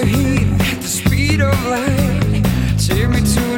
heat at the speed of light. Take me to